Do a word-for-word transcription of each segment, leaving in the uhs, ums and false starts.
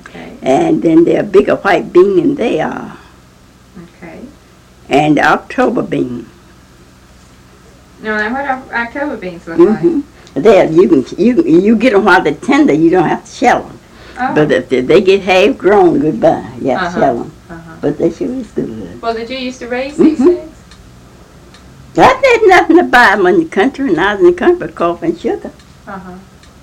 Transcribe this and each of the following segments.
Okay. And then there are bigger white bean they are. Okay. And the October bean. No, now what do October beans look Mm-hmm. There, you can you you get them while they're tender. You don't have to shell them. like? Oh. But if they, they get half grown, goodbye. You have Uh-huh. to shell them. Uh-huh. But they sure is good. Well, did you used to raise these Mhm. things? I had nothing to buy them in the country, and I was in the country but coffee and sugar. Uh-huh.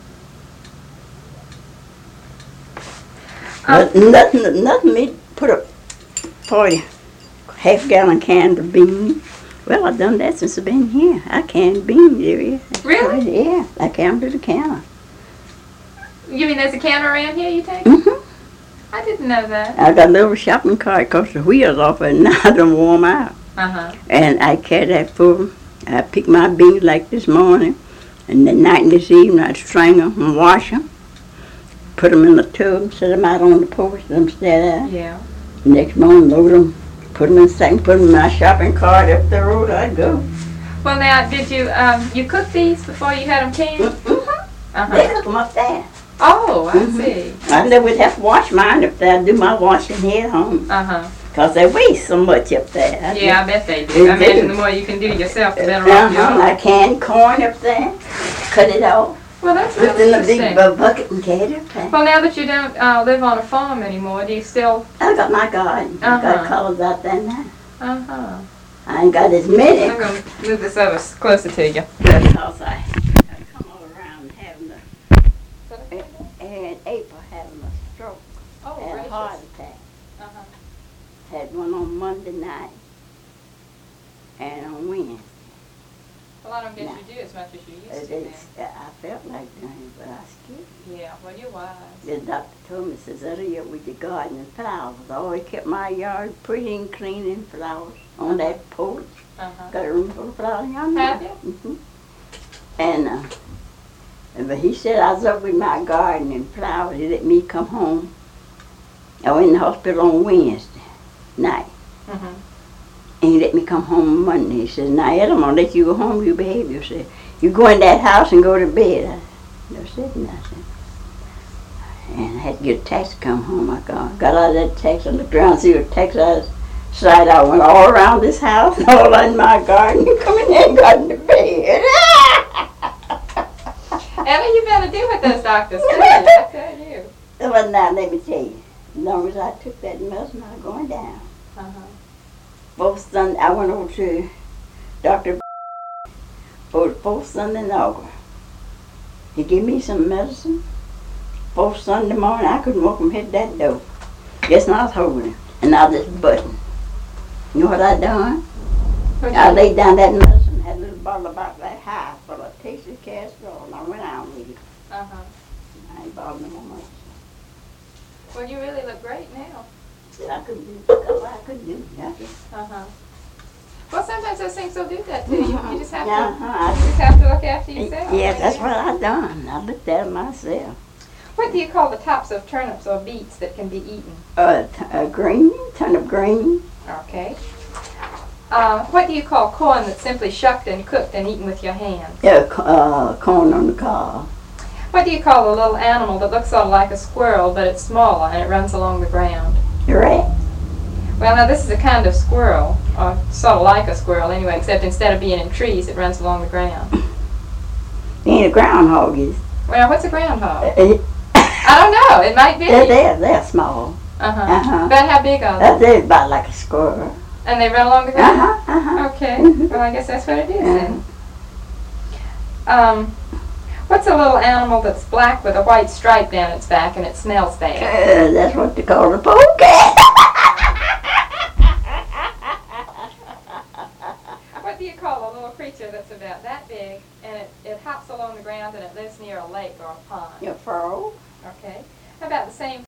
But nothing, nothing me put a forty half gallon can of beans. Well, I've done that since I've been here. I canned beans area. Really? Yeah, I can to the counter. You mean there's a counter around here, you think? Mm-hmm. I didn't know that. I got a little shopping cart because the wheels off it and now I don't warm out. Uh-huh. And I carry that full. I pick my beans like this morning, and the night and this evening I string them and wash them. Put them in the tub, set them out on the porch, let them stay there. Yeah. Next morning, load them, put them in the sack, put them in my shopping cart up the road, I'd go. Well, now, did you, um, you cook these before you had them canned? Mm-hmm. They Uh-huh. cook them up there. Oh, I Mhm. see. I never would have to wash mine if I do my washing here at home. Uh-huh. Because they waste so much up there. I Yeah, I bet they do. They I imagine do. the more you can do yourself, the better off you Uh-huh. are. I can corn up there, cut it off, Well, that's put it really in a big interesting. bu- bucket and carry it up there. Well, now that you don't uh, live on a farm anymore, do you still? I got my garden. I Uh-huh. got colors out there now. Uh-huh. I ain't got as many. I'm going to move this over s- closer to you. Because I, I come all around having a, and April having a stroke, Oh, had a gracious. heart attack. Uh-huh. Had one on Monday night and on Wednesday. Well, I don't guess No. you do as much as you Uh, used to it's- now. I felt like doing it, but I skipped. Yeah, well, you're wise. The doctor told me, says, that year with the garden and flowers. I always kept my yard pretty and clean and flowers on that porch. Uh-huh. Got a room full of flowers on Have there. you? Mm-hmm. And, uh, and but he said I was up with my garden and flowers. He let me come home. I went in the hospital on Wednesday night. Mm-hmm. And he let me come home on Monday. He says, now, Ed, I'm going to let you go home. You behave yourself. You go in that house and go to bed. I never said nothing. And I had to get a taxi to come home. I got, got out of that taxi. I looked around and see what taxi I was slide out. Went all around this house and all in my garden. You come in there and got in the bed. Ella, you better do what those doctors tell you. I tell you. But now, let me tell you. As long as I took that medicine, I'm going down. Uh-huh. Both Sunday, I went over to Doctor both, both Sunday and August. He gave me some medicine. Both Sunday morning, I couldn't walk from head to that door. Guess I was holding it. And now this button. You know what I done? What'd I you- laid down that medicine, had a little bottle about that high full of tasty casserole, and I went out with it. Uh-huh. I ain't bothered no more. Well, you really look great now. I couldn't do, I couldn't do nothing. Uh-huh. Well, sometimes those things will do that to you. You just have to, Uh-huh. you just have to look after yourself. Yeah, that's what I done. I looked at it myself. What do you call the tops of turnips or beets that can be eaten? Uh, t- uh, green, turnip green. Okay. Uh, what do you call corn that's simply shucked and cooked and eaten with your hands? Yeah, c- uh, corn on the cob. What do you call a little animal that looks sort of like a squirrel, but it's smaller and it runs along the ground? Rat. Well, now this is a kind of squirrel, or sort of like a squirrel anyway, except instead of being in trees, it runs along the ground. Ain't a groundhog is. Well, what's a groundhog? Uh, I don't know. It might be. they're, they're, they're small. Uh-huh. Uh-huh. But how big are Uh, they? they're about like a squirrel. And they run along the ground? Uh-huh, uh-huh. Okay. Mhm. Well, I guess that's what it is then. Um, what's a little animal that's black with a white stripe down its back and it smells bad? Uh, that's what they call a polecat. What do you call a little creature that's about that big and it, it hops along the ground and it lives near a lake or a pond? Your frog. Okay. How about the same